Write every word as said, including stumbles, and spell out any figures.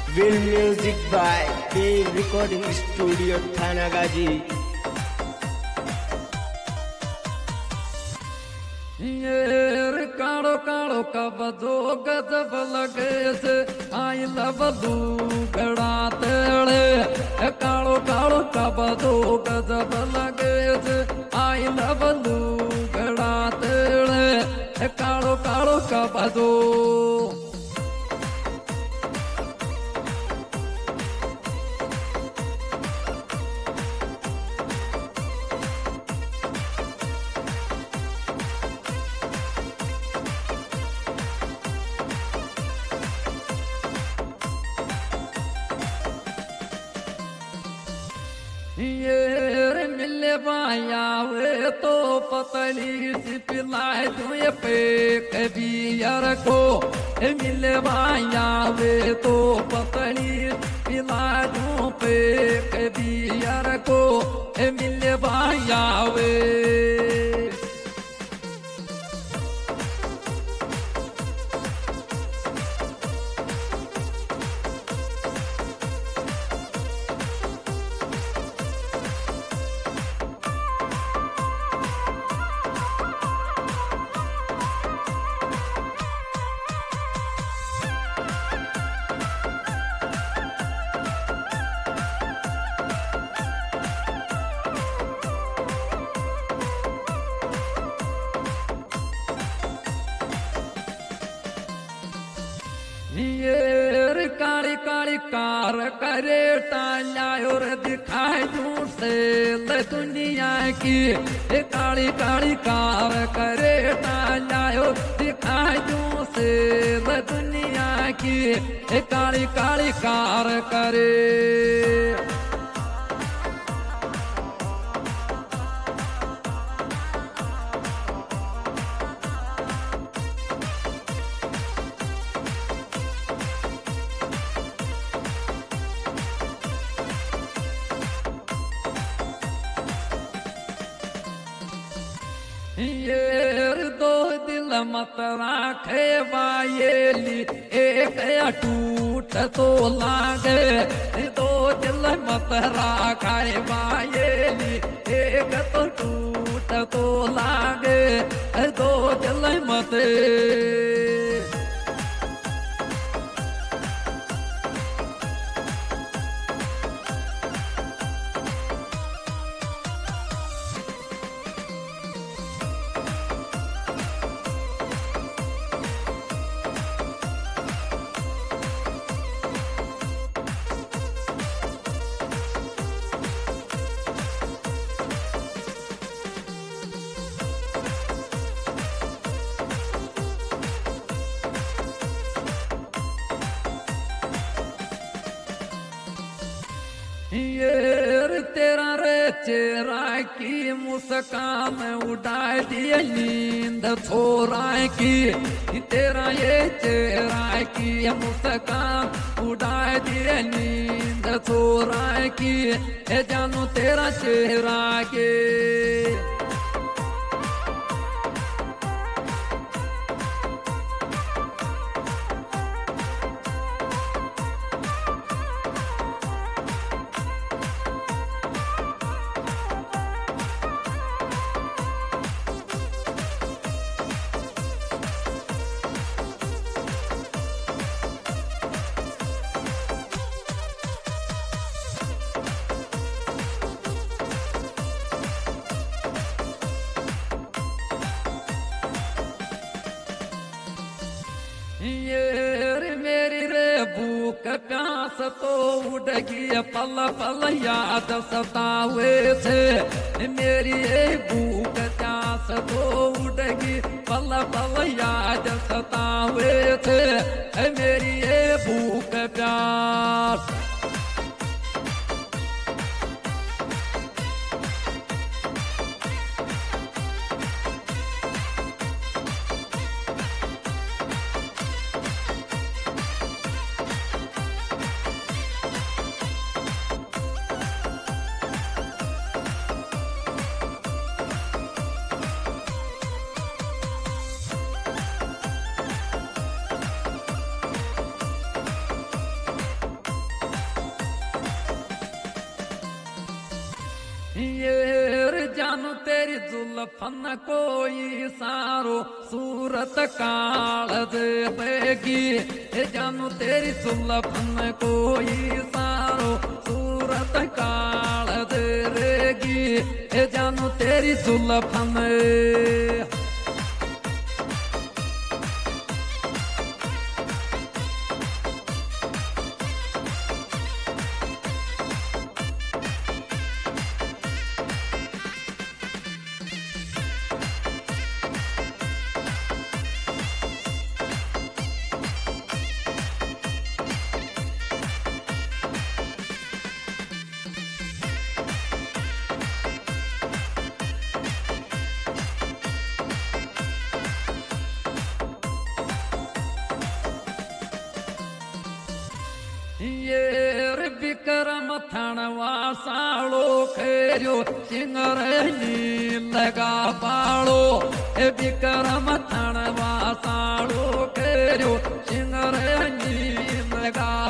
Will music by Dave Recording Studio Thanagaji. ये काड़ो काड़ो कब दो गजब लगे से आई लबलू गड़ा तेड़े काड़ो काड़ो कब दो गजब लगे से आई लबलू गड़ा तेड़े काड़ो काड़ो कब दो ये मिले बाया वे तो पतली सी पिलाए तुए पे कभी यार को मिले बाया वे तो पतली पिलाए तू पे कभी यार को मिले बाया वे ये काली काली कार करे टाला और दिखाए दूर से ले दुनिया की ये काली काली कार करे टाला और दिखाए दूर से ले दुनिया की ये काली काली कार करे ये दो दिल मत राखे बायेली एक या टूट तो लागे दो दिल मत राखे बायेली एक तो टूट तो लागे दो दिल मत ये तेरा रे चेहरा की मुस्कान उड़ा दिए नींद छोरा की तेरा ये चेहरा की मुस्कान उड़ा दिए नींद छोरा की जानू तेरा चेहरा के ये मेरी रे भूख प्यास तो उड़गी पल पल याद सतावे थे मेरी ये भूख प्यास तो उड़गी पल पल याद सतावे थे मेरी ये भूख प्यास ये जानू तेरी जुल्फन कोई सारो सूरत काल देगी। जानू तेरी जुल्फन कोई सारो सूरत काल देगी। जानू तेरी जुल्फन ये विक्रम थणवा सालो खेरो चिंगरनी लगा पालो। विक्रम थणवा सालो खेरो चिंगरनी लगा